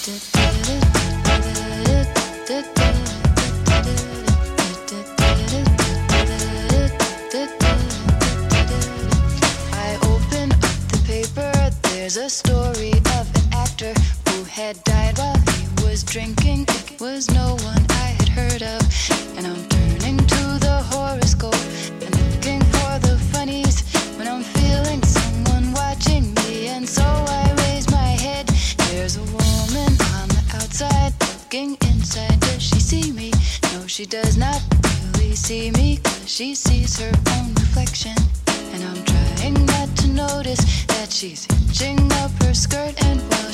I open up the paper. There's a story of an actor who had died while he was drinking. It was no one I had heard of. And I'm turning to the horoscope and looking for the funnies when I'm feeling someone watching me. And so I raise my head. There's a woman on the outside looking inside. Does she see me? No, she does not really see me, 'cause she sees her own reflection. And I'm trying not to notice that she's hitching up her skirt, and while